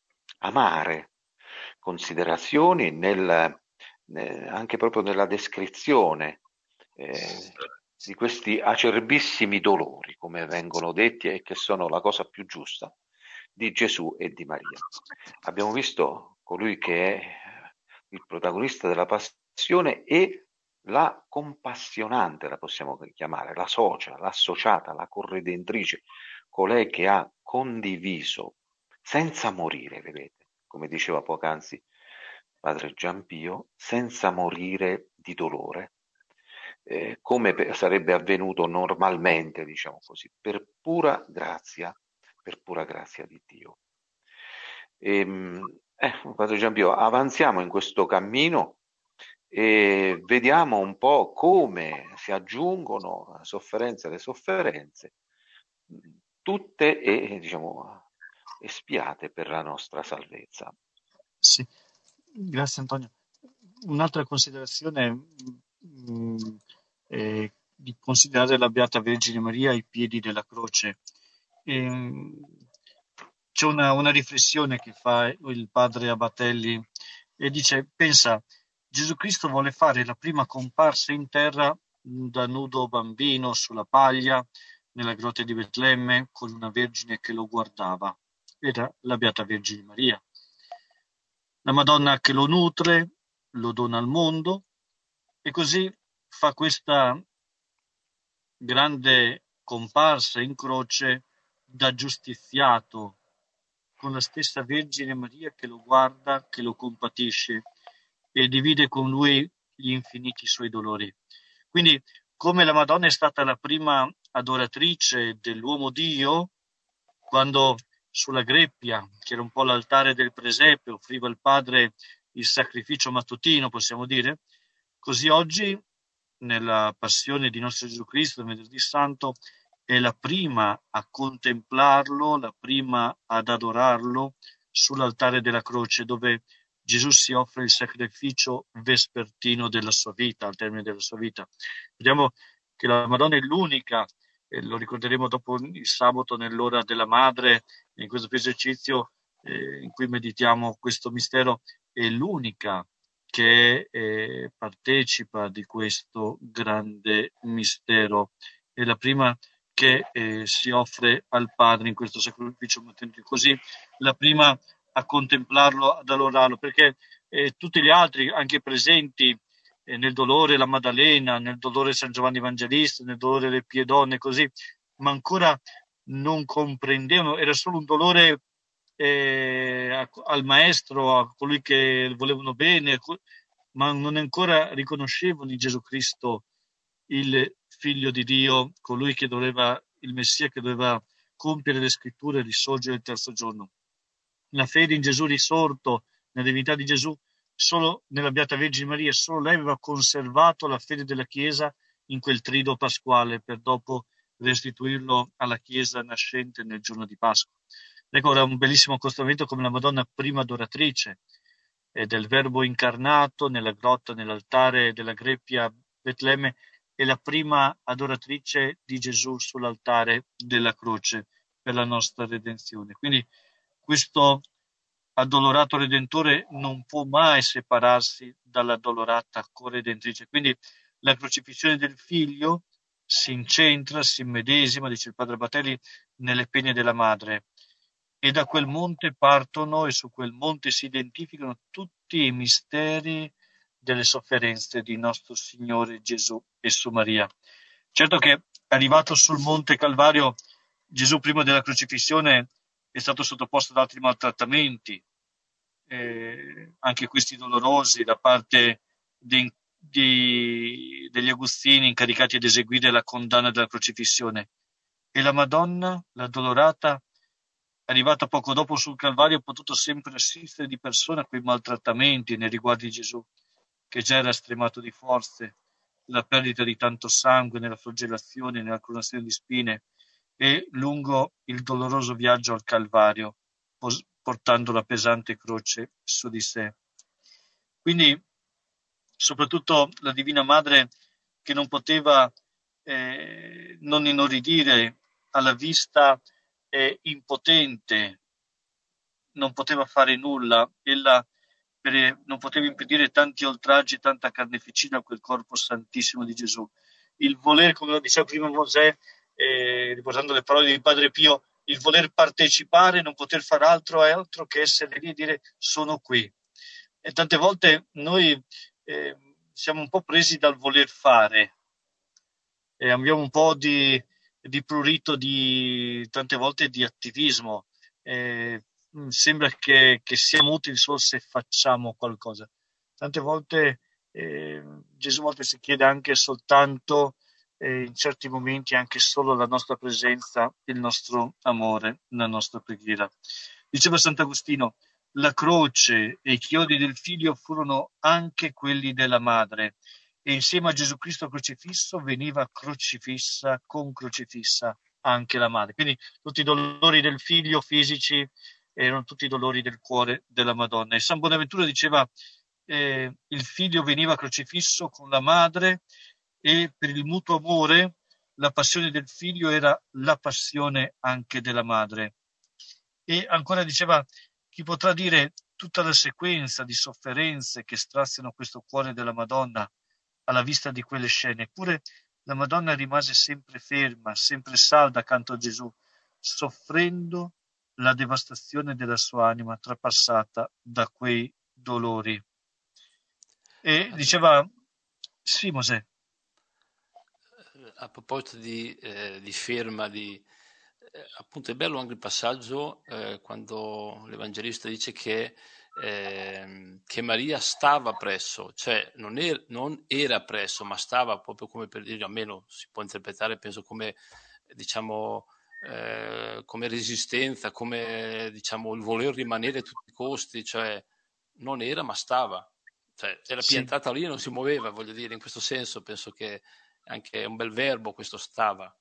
amare considerazioni, nel, eh, anche proprio nella descrizione eh, di questi acerbissimi dolori, come vengono detti e che sono la cosa più giusta di Gesù e di Maria. Abbiamo visto colui che è il protagonista della passione e la compassionante, la possiamo chiamare, la socia, l'associata, la corredentrice, colei che ha condiviso senza morire, vedete, come diceva poc'anzi Padre Giampio, senza morire di dolore, eh, come per, sarebbe avvenuto normalmente, diciamo così, per pura grazia, per pura grazia di Dio. E, eh, Padre Giampio, avanziamo in questo cammino e vediamo un po' come si aggiungono sofferenze alle sofferenze, tutte e, diciamo, espiate per la nostra salvezza. Sì, grazie Antonio. Un'altra considerazione mh, eh, di considerare la Beata Vergine Maria ai piedi della croce. E, c'è una, una riflessione che fa il padre Abatelli e dice: pensa, Gesù Cristo vuole fare la prima comparsa in terra da nudo bambino sulla paglia nella grotta di Betlemme con una vergine che lo guardava. Era la Beata Vergine Maria. La Madonna che lo nutre, lo dona al mondo, e così fa questa grande comparsa in croce da giustiziato, con la stessa Vergine Maria che lo guarda, che lo compatisce e divide con lui gli infiniti suoi dolori. Quindi, come la Madonna è stata la prima adoratrice dell'uomo Dio, quando sulla greppia, che era un po' l'altare del presepe, offriva al Padre il sacrificio mattutino, possiamo dire, così oggi, nella passione di nostro Gesù Cristo, nel venerdì santo, è la prima a contemplarlo, la prima ad adorarlo sull'altare della croce, dove Gesù si offre il sacrificio vespertino della sua vita, al termine della sua vita. Vediamo che la Madonna è l'unica, e lo ricorderemo dopo il sabato nell'ora della Madre, in questo esercizio eh, in cui meditiamo questo mistero, è l'unica che eh, partecipa di questo grande mistero. È la prima che eh, si offre al Padre in questo sacrificio mattutino, così la prima a contemplarlo, ad adorarlo, perché eh, tutti gli altri, anche presenti eh, nel dolore, la Maddalena, nel dolore San Giovanni Evangelista, nel dolore le Pie Donne, così, ma ancora non comprendevano, era solo un dolore eh, a, al maestro, a colui che volevano bene, ma non ancora riconoscevano in Gesù Cristo il figlio di Dio, colui che doveva, il Messia che doveva compiere le scritture e risorgere il terzo giorno. La fede in Gesù risorto, nella divinità di Gesù, solo nella Beata Vergine Maria, solo lei aveva conservato la fede della Chiesa in quel trido pasquale, per dopo restituirlo alla Chiesa nascente nel giorno di Pasqua. Ecco, era un bellissimo accostamento come la Madonna prima adoratrice eh, del Verbo incarnato nella grotta, nell'altare della greppia Betlemme, e la prima adoratrice di Gesù sull'altare della croce per la nostra redenzione. Quindi questo addolorato Redentore non può mai separarsi dall'addolorata corredentrice. Quindi la crocifissione del figlio si incentra, si immedesima, dice il padre Batelli, nelle pene della madre, e da quel monte partono e su quel monte si identificano tutti i misteri delle sofferenze di nostro Signore Gesù e su Maria. Certo che arrivato sul monte Calvario, Gesù prima della crocifissione è stato sottoposto ad altri maltrattamenti, eh, anche questi dolorosi, da parte di, di, degli aguzzini incaricati ad eseguire la condanna della crocifissione. E la Madonna, l'addolorata, arrivata poco dopo sul Calvario, ha potuto sempre assistere di persona a quei maltrattamenti nei riguardi di Gesù, che già era stremato di forze, la perdita di tanto sangue nella flagellazione, nella coronazione di spine, e lungo il doloroso viaggio al Calvario, portando la pesante croce su di sé. Quindi, soprattutto la Divina Madre, che non poteva eh, non inorridire alla vista eh, impotente, non poteva fare nulla, ella per, non poteva impedire tanti oltraggi, tanta carneficina a quel corpo santissimo di Gesù. Il voler, come lo diceva prima Mosè, eh, riportando le parole di Padre Pio, il voler partecipare, non poter fare altro è altro che essere lì e dire sono qui. E tante volte noi eh, siamo un po' presi dal voler fare, e abbiamo un po' di, di prurito, di, tante volte di attivismo. Eh, sembra che, che siamo utili solo se facciamo qualcosa. Tante volte eh, Gesù a volte si chiede anche soltanto eh, in certi momenti anche solo la nostra presenza, il nostro amore, la nostra preghiera. Diceva Sant'Agostino: la croce e i chiodi del figlio furono anche quelli della madre, e insieme a Gesù Cristo crocifisso veniva crocifissa, con crocifissa anche la madre. Quindi tutti i dolori del figlio fisici erano tutti i dolori del cuore della Madonna. E San Bonaventura diceva eh, il figlio veniva crocifisso con la madre, e per il mutuo amore la passione del figlio era la passione anche della madre. E ancora diceva, chi potrà dire tutta la sequenza di sofferenze che straziano questo cuore della Madonna alla vista di quelle scene? Eppure la Madonna rimase sempre ferma, sempre salda accanto a Gesù, soffrendo la devastazione della sua anima trapassata da quei dolori. E diceva, sì, Mosè. A proposito di, eh, di ferma, di, eh, appunto è bello anche il passaggio eh, quando l'Evangelista dice che, eh, che Maria stava presso, cioè non, er- non era presso, ma stava proprio come per dire, almeno si può interpretare, penso come, diciamo, eh, come resistenza, come diciamo il voler rimanere a tutti i costi, cioè non era ma stava, cioè era Sì. piantata lì e non si muoveva, voglio dire, in questo senso penso che anche un bel verbo questo stava.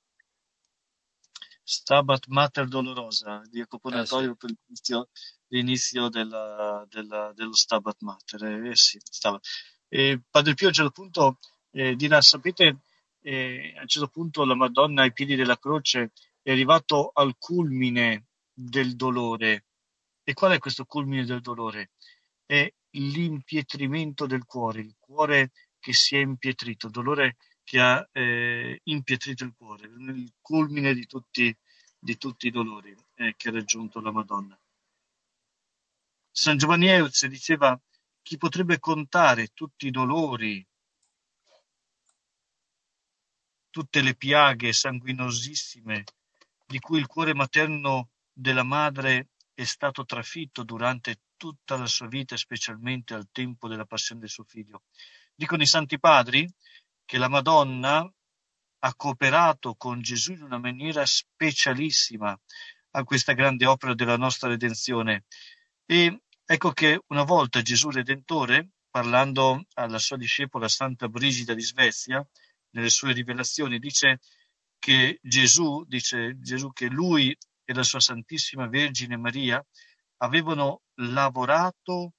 Stabat Mater Dolorosa di Jacopo Eh sì. Antonio per l'inizio, l'inizio della, della, dello Stabat Mater. Eh, sì, stava. E Padre Pio a un certo punto eh, dirà, sapete, eh, a un certo punto la Madonna ai piedi della croce è arrivato al culmine del dolore. E qual è questo culmine del dolore? È l'impietrimento del cuore, il cuore che si è impietrito, dolore che ha eh, impietrito il cuore, il culmine di tutti, di tutti i dolori eh, che ha raggiunto la Madonna. San Giovanni Euz diceva: chi potrebbe contare tutti i dolori, tutte le piaghe sanguinosissime di cui il cuore materno della madre è stato trafitto durante tutta la sua vita, specialmente al tempo della passione del suo figlio. Dicono i Santi Padri che la Madonna ha cooperato con Gesù in una maniera specialissima a questa grande opera della nostra redenzione. E ecco che una volta Gesù Redentore, parlando alla sua discepola Santa Brigida di Svezia, nelle sue rivelazioni, dice che Gesù, dice Gesù che lui e la sua Santissima Vergine Maria avevano lavorato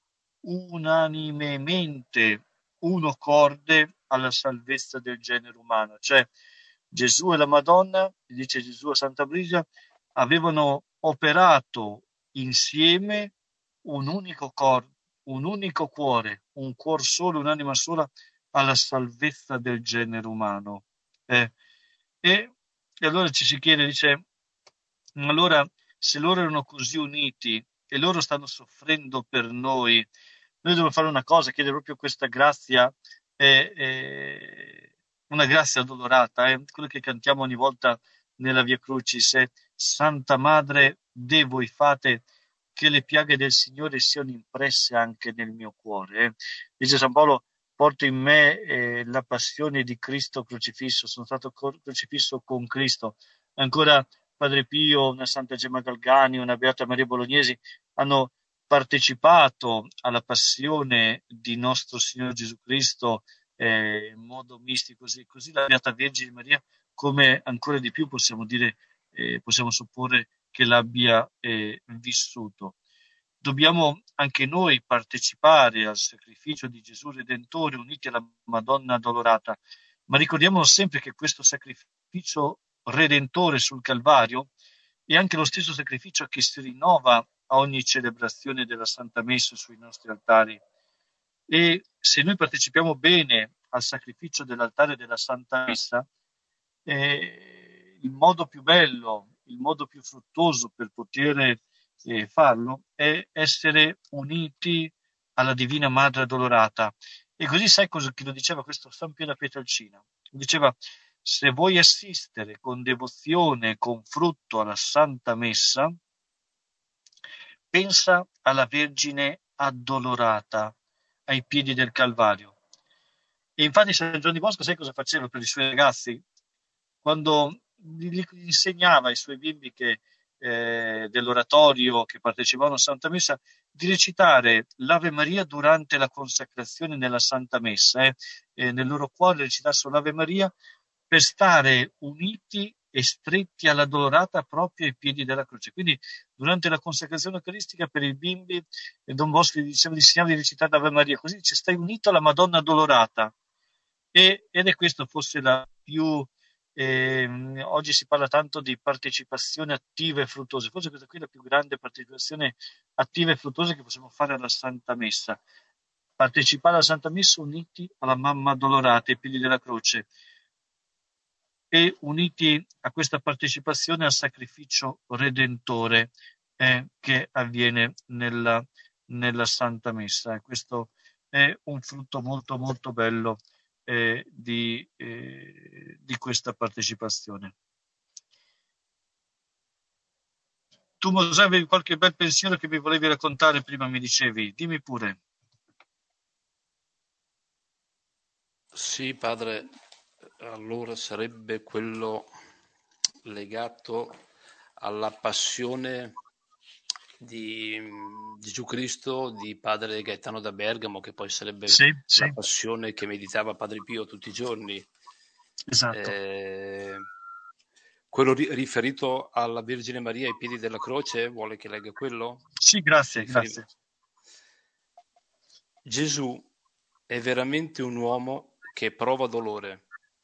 unanimemente, uno corde, alla salvezza del genere umano. Cioè Gesù e la Madonna, dice Gesù a Santa Brigida, avevano operato insieme un unico cor- un unico cuore, un cuor solo, un'anima sola alla salvezza del genere umano. Eh, e, e allora ci si chiede, dice, allora se loro erano così uniti e loro stanno soffrendo per noi, noi dobbiamo fare una cosa, chiedere proprio questa grazia, eh, eh, una grazia dolorata, eh, quello che cantiamo ogni volta nella Via Crucis, è Santa Madre, de voi fate che le piaghe del Signore siano impresse anche nel mio cuore. Eh. Dice San Paolo, porto in me eh, la passione di Cristo crocifisso, sono stato crocifisso con Cristo. Ancora Padre Pio, una Santa Gemma Galgani, una Beata Maria Bolognesi hanno partecipato alla passione di nostro Signore Gesù Cristo eh, in modo mistico, così, così la Beata Vergine Maria, come ancora di più possiamo dire, eh, possiamo supporre che l'abbia eh, vissuto. Dobbiamo anche noi partecipare al sacrificio di Gesù Redentore uniti alla Madonna Addolorata, ma ricordiamo sempre che questo sacrificio redentore sul Calvario è anche lo stesso sacrificio che si rinnova a ogni celebrazione della Santa Messa sui nostri altari. E se noi partecipiamo bene al sacrificio dell'altare della Santa Messa, eh, il modo più bello, il modo più fruttuoso per poter eh, farlo è essere uniti alla Divina Madre Addolorata. E così sai cosa che lo diceva questo San Pietro Pietrelcina? Diceva: se vuoi assistere con devozione e con frutto alla Santa Messa, pensa alla Vergine Addolorata ai piedi del Calvario. E infatti San Giovanni Bosco, sai cosa faceva per i suoi ragazzi? Quando gli insegnava ai suoi bimbi che, eh, dell'oratorio che partecipavano a Santa Messa di recitare l'Ave Maria durante la consacrazione nella Santa Messa, eh, e nel loro cuore recitassero l'Ave Maria per stare uniti e stretti alla Dolorata proprio ai piedi della croce. Quindi durante la consacrazione eucaristica per i bimbi eh, Don Bosco gli diceva, gli insegnava di recitare l'Ave Maria, così ci stai unito alla Madonna Addolorata. E, ed è questo forse la più... ehm, oggi si parla tanto di partecipazione attiva e fruttuosa, forse questa qui è la più grande partecipazione attiva e fruttuosa che possiamo fare alla Santa Messa. Partecipare alla Santa Messa uniti alla Mamma Addolorata ai piedi della croce e uniti a questa partecipazione al sacrificio redentore eh, che avviene nella, nella Santa Messa. E questo è un frutto molto molto bello eh, di, eh, di questa partecipazione. Tu, Mosè, avevi qualche bel pensiero che mi volevi raccontare prima, mi dicevi, dimmi pure. Sì, padre, allora sarebbe quello legato alla passione di mm, Gesù Cristo di padre Gaetano da Bergamo, che poi sarebbe Sì, sì, la passione che meditava padre Pio tutti i giorni. esatto. Eh, quello ri- riferito alla Vergine Maria ai piedi della croce, vuole che legga quello? Sì, grazie, Riferi- grazie. Gesù è veramente un uomo che prova dolore,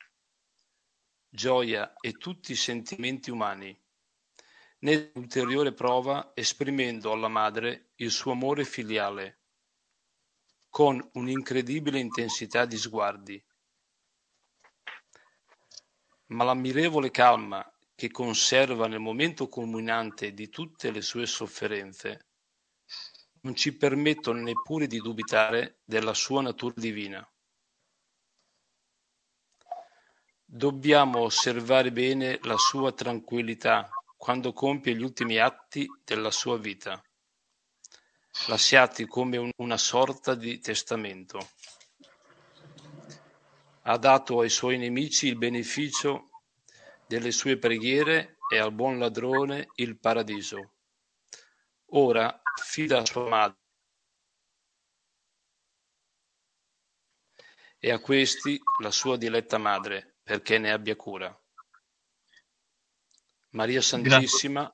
gioia e tutti i sentimenti umani, ne ulteriore prova esprimendo alla madre il suo amore filiale, con un'incredibile intensità di sguardi. Ma l'ammirevole calma che conserva nel momento culminante di tutte le sue sofferenze non ci permettono neppure di dubitare della sua natura divina. Dobbiamo osservare bene la sua tranquillità quando compie gli ultimi atti della sua vita, lasciati come un- una sorta di testamento. Ha dato ai suoi nemici il beneficio delle sue preghiere e al buon ladrone il paradiso. Ora fida a sua madre e a questi la sua diletta madre, perché ne abbia cura. Maria Grazie. Santissima,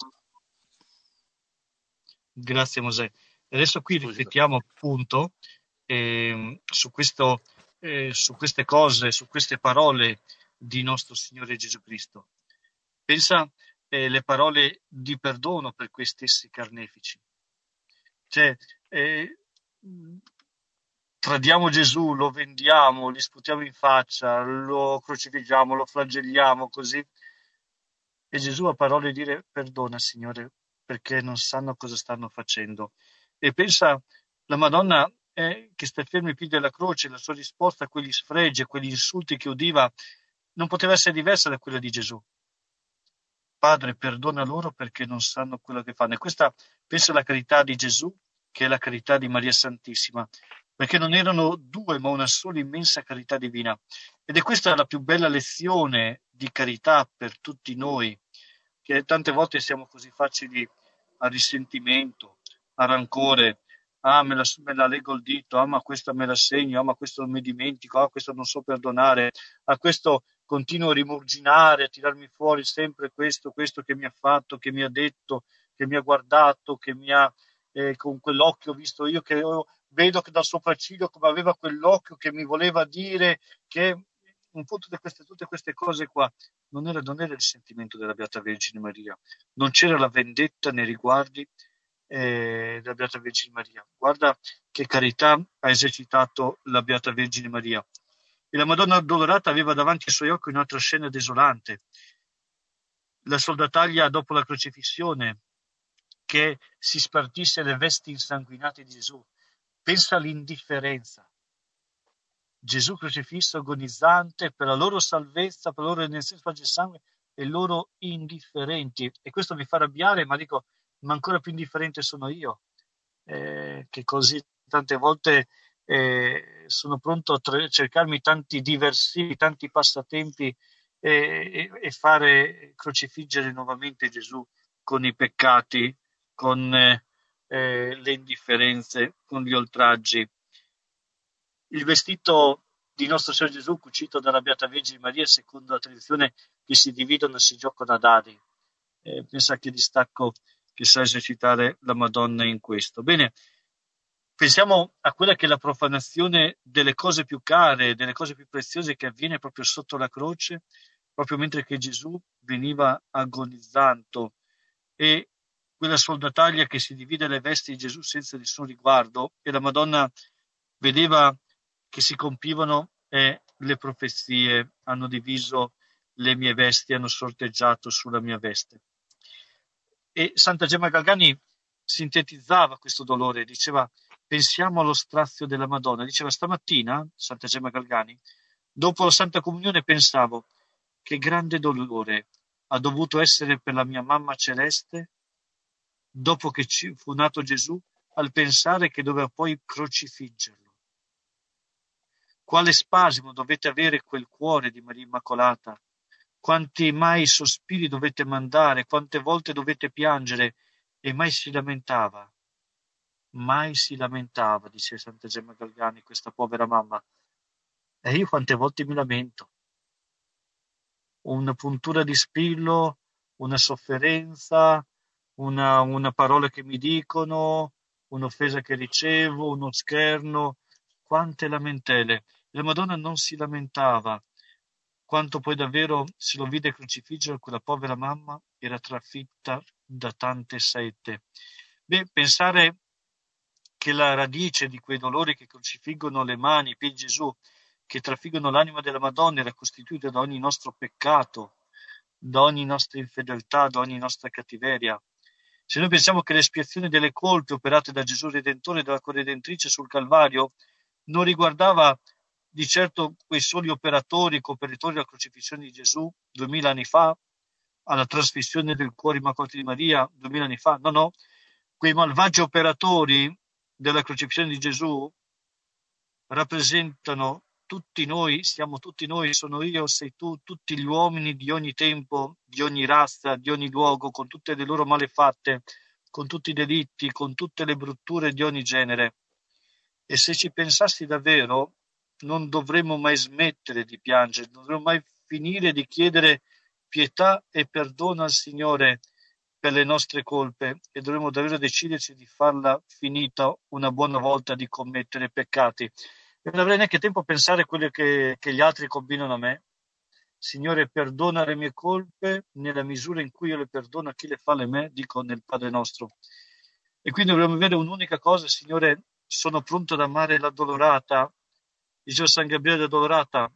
Grazie Mosè. E adesso qui scusi, riflettiamo appunto ehm, su questo, eh, su queste cose, su queste parole di nostro Signore Gesù Cristo. Pensa eh, le parole di perdono per quei stessi carnefici. Cioè, eh, tradiamo Gesù, lo vendiamo, gli sputiamo in faccia, lo crocifiggiamo, lo flagelliamo così. E Gesù ha parole di dire perdona, Signore, perché non sanno cosa stanno facendo. E pensa, la Madonna eh, che sta ferma ai piedi della croce, la sua risposta a quegli sfregi, a quegli insulti che udiva, non poteva essere diversa da quella di Gesù. Padre, perdona loro perché non sanno quello che fanno. E questa, pensa, è la carità di Gesù, che è la carità di Maria Santissima, perché non erano due, ma una sola immensa carità divina. Ed è questa la più bella lezione di carità per tutti noi, che tante volte siamo così facili al risentimento, al rancore. Ah, me la, me la leggo il dito, ah, ma questa me la segno, ah, ma questo mi dimentico, ah, questo non so perdonare, a questo continuo a rimurginare, a tirarmi fuori sempre questo, questo che mi ha fatto, che mi ha detto, che mi ha guardato, che mi ha eh, con quell'occhio visto io, che io vedo che dal sopracciglio come aveva quell'occhio che mi voleva dire che un po' tutte queste, tutte queste cose qua non era, non era il sentimento della Beata Vergine Maria, non c'era la vendetta nei riguardi eh, della Beata Vergine Maria. Guarda che carità ha esercitato la Beata Vergine Maria. E la Madonna Addolorata aveva davanti ai suoi occhi un'altra scena desolante, la soldataglia dopo la crocifissione, che si spartisse le vesti insanguinate di Gesù. Pensa all'indifferenza. Gesù crocifisso agonizzante per la loro salvezza, per la loro redenzione del sangue, e loro indifferenti. E questo mi fa arrabbiare, ma dico, ma ancora più indifferente sono io, eh, che così tante volte eh, sono pronto a tra- cercarmi tanti diversivi, tanti passatempi eh, e, e fare crocifiggere nuovamente Gesù con i peccati, con eh, eh, le indifferenze, con gli oltraggi. Il vestito di nostro Signore Gesù, cucito dalla Beata Vergine Maria, secondo la tradizione, che si dividono e si giocano a dadi. Eh, pensa che distacco che sa esercitare la Madonna in questo. Bene, pensiamo a quella che è la profanazione delle cose più care, delle cose più preziose che avviene proprio sotto la croce, proprio mentre che Gesù veniva agonizzando, e quella soldataglia che si divide le vesti di Gesù senza nessun riguardo, e la Madonna vedeva che si compivano e le profezie hanno diviso le mie vesti, hanno sorteggiato sulla mia veste. E Santa Gemma Galgani sintetizzava questo dolore, diceva: pensiamo allo strazio della Madonna. Diceva: stamattina, Santa Gemma Galgani, dopo la Santa Comunione pensavo che grande dolore ha dovuto essere per la mia mamma celeste dopo che ci fu nato Gesù, al pensare che doveva poi crocifiggerlo. Quale spasimo dovete avere quel cuore di Maria Immacolata? Quanti mai sospiri dovete mandare, quante volte dovete piangere, e mai si lamentava. Mai si lamentava, dice Santa Gemma Galgani, questa povera mamma. E io quante volte mi lamento. Una puntura di spillo, una sofferenza, una, una parola che mi dicono, un'offesa che ricevo, uno scherno, quante lamentele. La Madonna non si lamentava. Quanto poi davvero se lo vide crocifiggere, quella povera mamma era trafitta da tante sette. Beh, pensare che la radice di quei dolori che crocifiggono le mani, i piedi di Gesù, che trafiggono l'anima della Madonna, era costituita da ogni nostro peccato, da ogni nostra infedeltà, da ogni nostra cattiveria. Se noi pensiamo che l'espiazione delle colpe operate da Gesù Redentore e dalla Corredentrice sul Calvario non riguardava di certo quei soli operatori, cooperatori della crocifissione di Gesù duemila anni fa, alla trasfissione del cuore immacolato di Maria duemila anni fa, no, no, quei malvagi operatori della crocifissione di Gesù rappresentano tutti noi, siamo tutti noi, sono io, sei tu, tutti gli uomini di ogni tempo, di ogni razza, di ogni luogo, con tutte le loro malefatte, con tutti i delitti, con tutte le brutture di ogni genere. E se ci pensassi davvero, non dovremmo mai smettere di piangere, non dovremmo mai finire di chiedere pietà e perdono al Signore per le nostre colpe, e dovremmo davvero deciderci di farla finita una buona volta di commettere peccati. E non avrei neanche tempo a pensare a quelle che, che gli altri combinano a me. Signore, perdona le mie colpe nella misura in cui io le perdono a chi le fa a me, dico nel Padre nostro. E quindi dovremmo avere un'unica cosa: Signore, sono pronto ad amare l'addolorata. Dice San Gabriele l'addolorata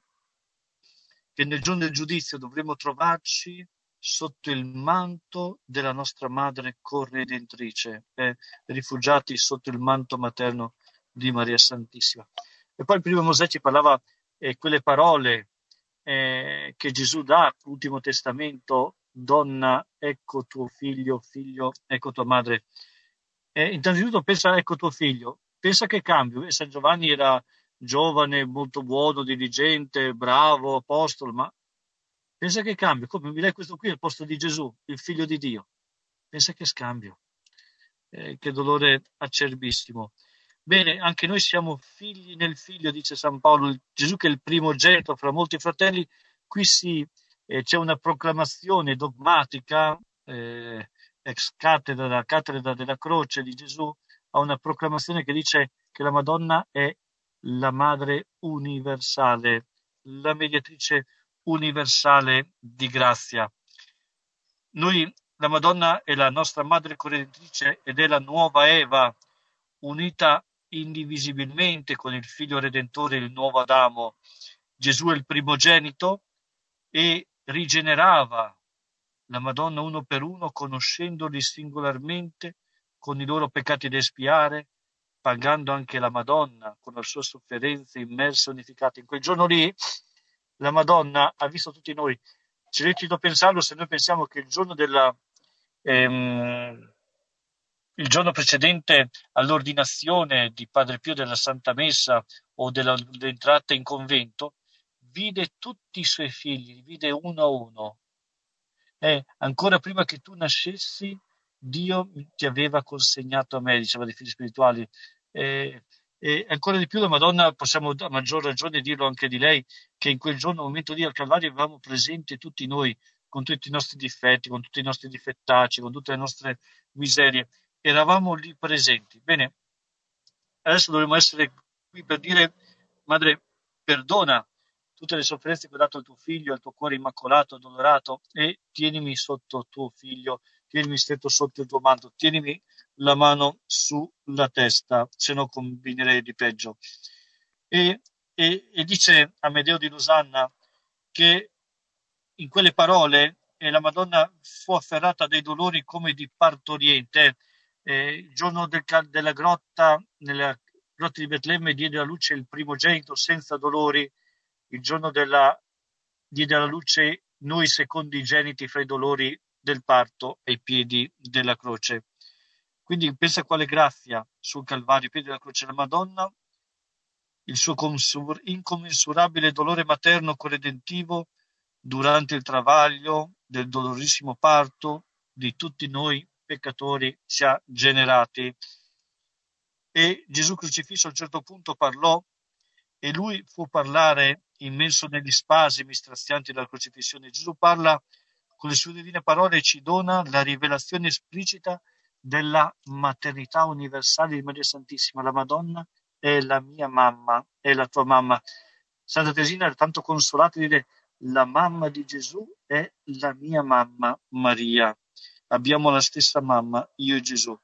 che nel giorno del giudizio dovremo trovarci sotto il manto della nostra Madre Corredentrice, eh, rifugiati sotto il manto materno di Maria Santissima. E poi il primo Mosè ci parlava eh, quelle parole eh, che Gesù dà all'Ultimo Testamento: donna, ecco tuo figlio, figlio, ecco tua madre. Eh, innanzitutto pensa, ecco tuo figlio, pensa che cambio. E San Giovanni era giovane, molto buono, diligente, bravo, apostolo, ma pensa che cambio. Come mi dai questo qui al posto di Gesù, il figlio di Dio? Pensa che scambio. Eh, che dolore acerbissimo. Bene, anche noi siamo figli nel figlio, dice San Paolo. Gesù, che è il primogenito fra molti fratelli, qui si, eh, c'è una proclamazione dogmatica, eh, ex cattedra, la cattedra della croce di Gesù, ha una proclamazione che dice che la Madonna è la madre universale, la mediatrice universale di grazia. Noi, la Madonna è la nostra madre corredentrice ed è la nuova Eva, unita indivisibilmente con il figlio redentore, il nuovo Adamo. Gesù è il primogenito e rigenerava la Madonna uno per uno, conoscendoli singolarmente, con i loro peccati da espiare, pagando anche la Madonna con la sua sofferenza immersa, unificata. In quel giorno lì la Madonna ha visto tutti noi. Ci è lecito pensarlo se noi pensiamo che il giorno della ehm, il giorno precedente all'ordinazione di Padre Pio della Santa Messa o della, dell'entrata in convento, vide tutti i suoi figli, li vide uno a uno. Eh, ancora prima che tu nascessi, Dio ti aveva consegnato a me, diceva dei figli spirituali. Eh, e ancora di più la Madonna, possiamo a maggior ragione dirlo anche di lei, che in quel giorno, al momento lì al Calvario, avevamo presente tutti noi, con tutti i nostri difetti, con tutti i nostri difettacci, con tutte le nostre miserie. Eravamo lì presenti. Bene, adesso dovremmo essere qui per dire, Madre, perdona tutte le sofferenze che ho dato al tuo figlio, al tuo cuore immacolato, addolorato, e tienimi sotto tuo figlio, tienimi stretto sotto il tuo manto, tienimi la mano sulla testa, se no combinerei di peggio. E, e, e dice Amedeo di Losanna che in quelle parole eh, la Madonna fu afferrata dai dolori come di partoriente. Eh, il giorno del, della grotta, nella grotta di Betlemme, diede alla luce il primogenito senza dolori. Il giorno della diede alla luce noi secondigeniti fra i dolori del parto ai piedi della croce. Quindi pensa quale grazia sul Calvario, ai piedi della croce, la Madonna, il suo consur- incommensurabile dolore materno corredentivo durante il travaglio del dolorosissimo parto di tutti noi peccatori si ha generati. E Gesù crocifisso a un certo punto parlò, e lui fu parlare immenso negli spasimi strazianti della crocifissione. Gesù parla con le sue divine parole e ci dona la rivelazione esplicita della maternità universale di Maria Santissima. La Madonna è la mia mamma, è la tua mamma. Santa Teresina era tanto consolata di dire: la mamma di Gesù è la mia mamma Maria. Abbiamo la stessa mamma, io e Gesù.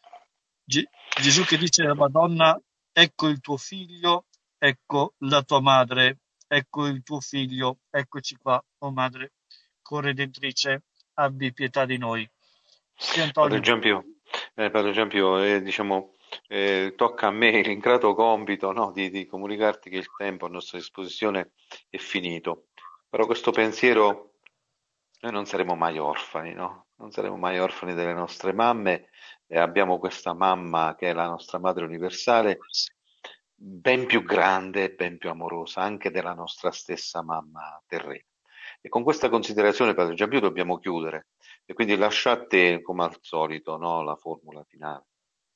Ge- Gesù che dice alla Madonna: ecco il tuo figlio, ecco la tua madre, ecco il tuo figlio, eccoci qua, o madre corredentrice, abbi pietà di noi. Sì, Padre Antonio. Giampio, eh, Padre Giampio, eh, diciamo, eh, tocca a me l'ingrato compito, no, di, di comunicarti che il tempo a nostra disposizione è finito. Però questo pensiero, noi non saremo mai orfani, no? Non saremo mai orfani delle nostre mamme, e abbiamo questa mamma che è la nostra madre universale, ben più grande, ben più amorosa anche della nostra stessa mamma terrena. E con questa considerazione, Padre Giampio, dobbiamo chiudere. E quindi lascio a te, come al solito, no, la formula finale.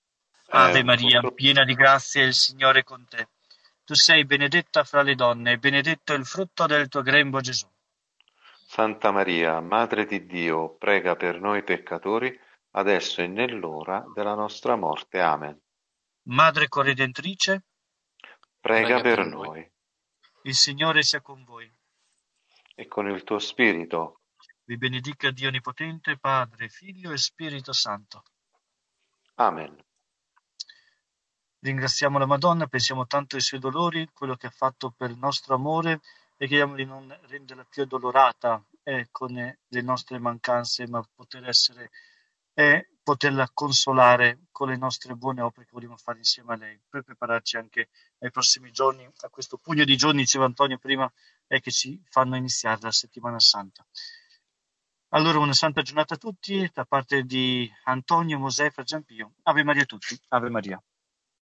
Ave Eh, Maria, purtroppo... piena di grazia, il Signore è con te. Tu sei benedetta fra le donne, e benedetto è il frutto del tuo grembo, Gesù. Santa Maria, Madre di Dio, prega per noi peccatori, adesso e nell'ora della nostra morte. Amen. Madre corredentrice, Prega Prega per per noi. noi. il Signore sia con voi. E con il tuo spirito. Vi benedica Dio Onnipotente, Padre, Figlio e Spirito Santo. Amen. Ringraziamo la Madonna, pensiamo tanto ai suoi dolori, quello che ha fatto per il nostro amore, e chiediamo di non renderla più addolorata eh, con le nostre mancanze, ma poter essere e poterla consolare con le nostre buone opere che vogliamo fare insieme a lei, per prepararci anche ai prossimi giorni, a questo pugno di giorni, diceva Antonio prima, e che ci fanno iniziare la settimana santa. Allora, una santa giornata a tutti da parte di Antonio, Mosè, Fra Giampio. Ave Maria a tutti. Ave Maria.